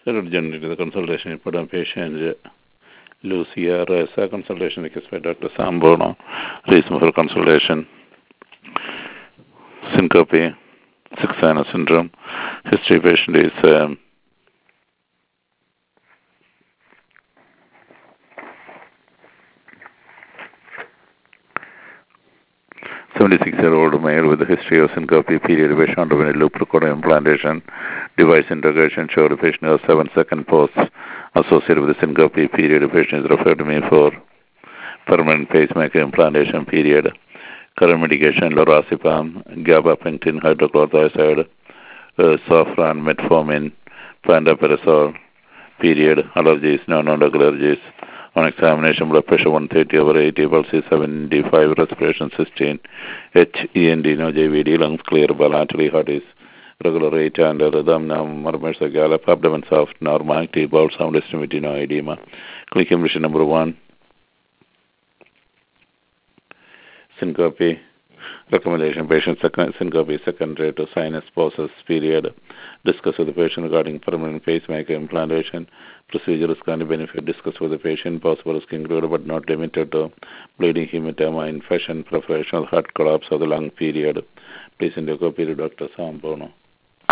Urgently the consultation for the patient Lucia Reza consultation is by Dr. Sambono. Reason for consultation: syncope, six-sinus syndrome. History patient is 76-year-old male with a history of syncope, period patient underwent loop recorder implantation, device integration, showed a patient has 7-second pulse associated with the syncope, period. The patient is referred to me for permanent pacemaker implantation, period. Current medication, lorazepam, gabapentin, hydrochlorothiazide, safran, metformin, pantoprazole, period. Allergies, non-allergic allergies. On examination, blood pressure 130/80, pulse 75, respiration 16, HEND, no JVD, lungs clear, bilaterally heart is regular rate, and rhythm, murmurs, gallop, abdomen soft, normality, bowel sound, estimate, no edema. Clinical mission number 1. Syncope. Recommendation: patient syncope secondary to sinus pulses, period. Discuss with the patient regarding permanent pacemaker implantation. Procedure is going to benefit. Discuss with the patient. Possible risk included but not limited to bleeding, hematoma, infection, professional heart collapse of the lung, period. Please indicate, period, Dr. Sambono.